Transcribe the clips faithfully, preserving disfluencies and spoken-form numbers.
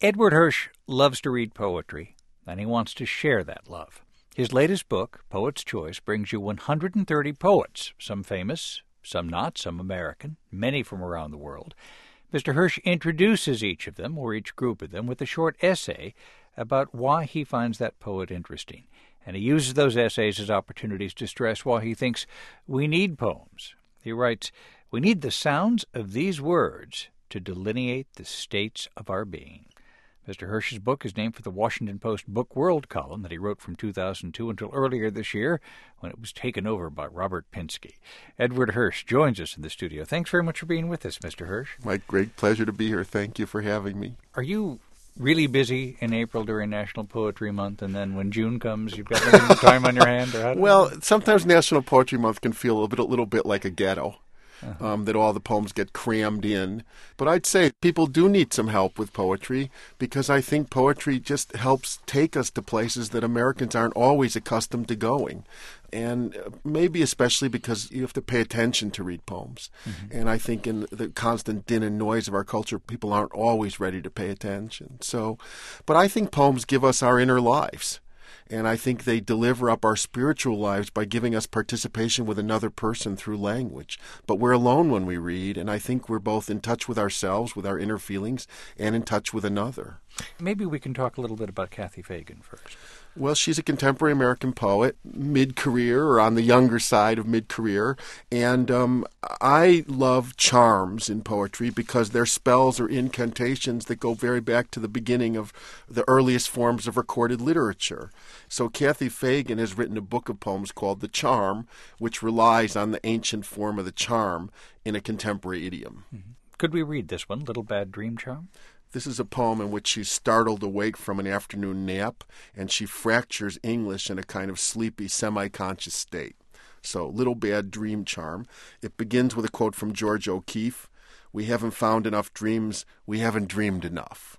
Edward Hirsch loves to read poetry, and he wants to share that love. His latest book, Poet's Choice, brings you one hundred thirty poets, some famous, some not, some American, many from around the world. Mister Hirsch introduces each of them, or each group of them, with a short essay about why he finds that poet interesting. And he uses those essays as opportunities to stress why he thinks we need poems. He writes, "We need the sounds of these words to delineate the states of our being." Mister Hirsch's book is named for the Washington Post Book World column that he wrote from two thousand two until earlier this year when it was taken over by Robert Pinsky. Edward Hirsch joins us in the studio. Thanks very much for being with us, Mister Hirsch. My great pleasure to be here. Thank you for having me. Are you really busy in April during National Poetry Month, and then when June comes, you've got a little time on your hand? Or how well, sometimes National Poetry Month can feel a, bit, a little bit like a ghetto. Uh-huh. Um, that all the poems get crammed in. But I'd say people do need some help with poetry because I think poetry just helps take us to places that Americans aren't always accustomed to going. And maybe especially because you have to pay attention to read poems. Mm-hmm. And I think in the constant din and noise of our culture, people aren't always ready to pay attention. So, but I think poems give us our inner lives. And I think they deliver up our spiritual lives by giving us participation with another person through language. But we're alone when we read, and I think we're both in touch with ourselves, with our inner feelings, and in touch with another. Maybe we can talk a little bit about Kathy Fagan first. Well, she's a contemporary American poet, mid-career or on the younger side of mid-career. And um, I love charms in poetry because they're spells or incantations that go very back to the beginning of the earliest forms of recorded literature. So Kathy Fagan has written a book of poems called The Charm, which relies on the ancient form of the charm in a contemporary idiom. Mm-hmm. Could we read this one, Little Bad Dream Charm? This is a poem in which she's startled awake from an afternoon nap, and she fractures English in a kind of sleepy, semi-conscious state. So, Little Bad Dream Charm. It begins with a quote from George O'Keeffe, "We haven't found enough dreams, we haven't dreamed enough."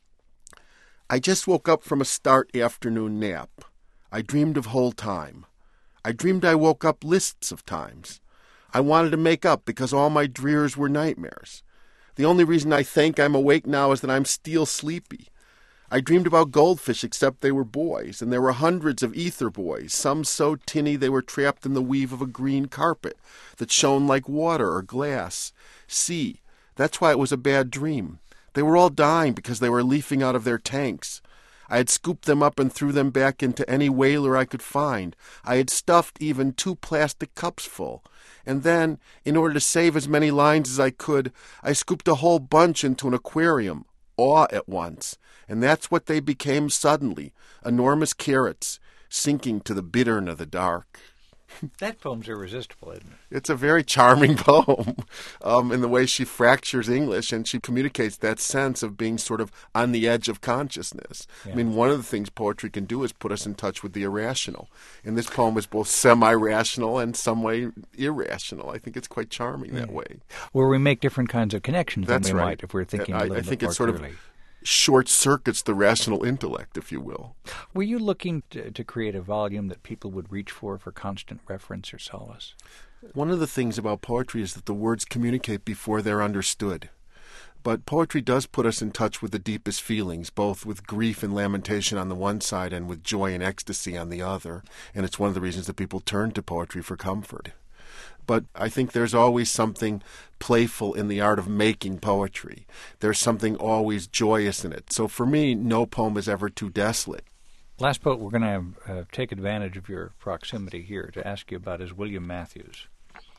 I just woke up from a start afternoon nap. I dreamed of whole time. I dreamed I woke up lists of times. I wanted to make up because all my dreams were nightmares. The only reason I think I'm awake now is that I'm still sleepy. I dreamed about goldfish except they were boys, and there were hundreds of ether boys, some so tinny they were trapped in the weave of a green carpet that shone like water or glass. See, that's why it was a bad dream. They were all dying because they were leafing out of their tanks. I had scooped them up and threw them back into any whaler I could find. I had stuffed even two plastic cups full. And then, in order to save as many lines as I could, I scooped a whole bunch into an aquarium, all at once. And that's what they became suddenly, enormous carrots, sinking to the bittern of the dark. That poem's irresistible, isn't it? It's a very charming poem um, in the way she fractures English, and she communicates that sense of being sort of on the edge of consciousness. Yeah. I mean, one of the things poetry can do is put us in touch with the irrational. And this poem is both semi-rational and some way irrational. I think it's quite charming yeah. that way. Where we make different kinds of connections That's than we right. might if we're thinking I, a little I think bit more it's sort clearly. Of short circuits the rational intellect, if you will. Were you looking to, to create a volume that people would reach for for constant reference or solace? One of the things about poetry is that the words communicate before they're understood. But poetry does put us in touch with the deepest feelings, both with grief and lamentation on the one side and with joy and ecstasy on the other. And it's one of the reasons that people turn to poetry for comfort. But I think there's always something playful in the art of making poetry. There's something always joyous in it. So for me, no poem is ever too desolate. Last poet we're going to uh, take advantage of your proximity here to ask you about is William Matthews.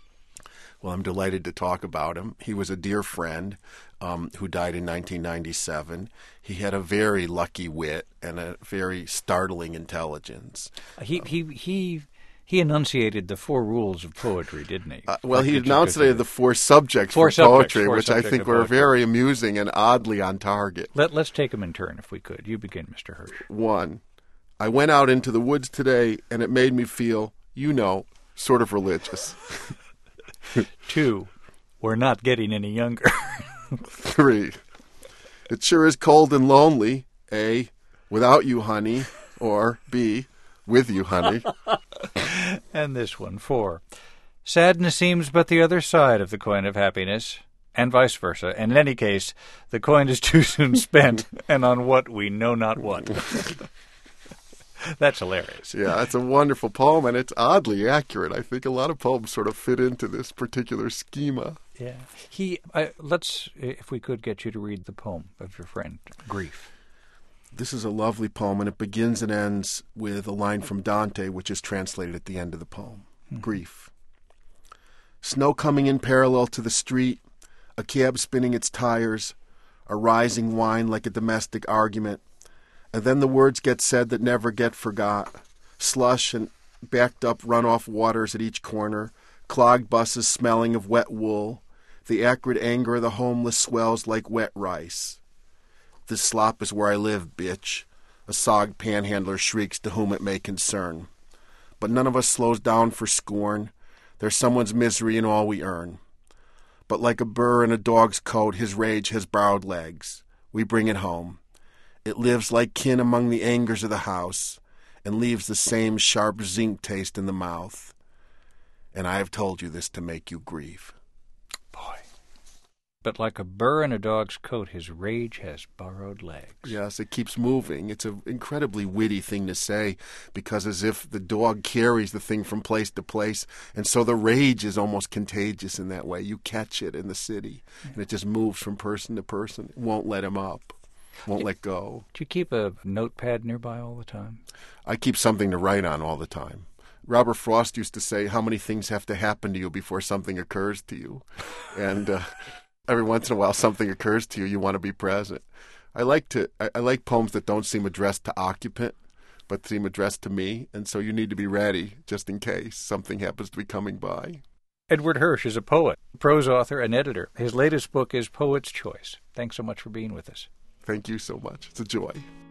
Well, I'm delighted to talk about him. He was a dear friend um, who died in nineteen ninety-seven. He had a very lucky wit and a very startling intelligence. Uh, he he he... He enunciated the four rules of poetry, didn't he? Uh, well, he enunciated the four subjects four for subjects, poetry, four which I think were very amusing and oddly on target. Let, let's take them in turn, if we could. You begin, Mister Hirsch. One, I went out into the woods today, and it made me feel, you know, sort of religious. Two, we're not getting any younger. Three, it sure is cold and lonely, A, without you, honey, or B, with you, honey. And this one, four. Sadness seems but the other side of the coin of happiness, and vice versa. And in any case, the coin is too soon spent, and on what we know not what. That's hilarious. Yeah, it's a wonderful poem, and it's oddly accurate. I think a lot of poems sort of fit into this particular schema. Yeah. He. I, let's, if we could, get you to read the poem of your friend, Grief. This is a lovely poem, and it begins and ends with a line from Dante, which is translated at the end of the poem. Mm-hmm. Grief. Snow coming in parallel to the street, a cab spinning its tires, a rising whine like a domestic argument, and then the words get said that never get forgot. Slush and backed up runoff waters at each corner, clogged buses smelling of wet wool. The acrid anger of the homeless swells like wet rice. This slop is where I live, bitch, a sogged panhandler shrieks to whom it may concern. But none of us slows down for scorn. There's someone's misery in all we earn. But like a burr in a dog's coat, his rage has borrowed legs. We bring it home. It lives like kin among the angers of the house, and leaves the same sharp zinc taste in the mouth. And I have told you this to make you grieve. Boy. But like a burr in a dog's coat, his rage has borrowed legs. Yes, it keeps moving. It's an incredibly witty thing to say, because as if the dog carries the thing from place to place, and so the rage is almost contagious in that way. You catch it in the city, yeah. and it just moves from person to person. It won't let him up. Won't let go. Do you keep a notepad nearby all the time? I keep something to write on all the time. Robert Frost used to say, how many things have to happen to you before something occurs to you? And uh, every once in a while something occurs to you, you want to be present. I like to. I, I like poems that don't seem addressed to occupant, but seem addressed to me. And so you need to be ready, just in case something happens to be coming by. Edward Hirsch is a poet, prose author, and editor. His latest book is Poet's Choice. Thanks so much for being with us. Thank you so much. It's a joy.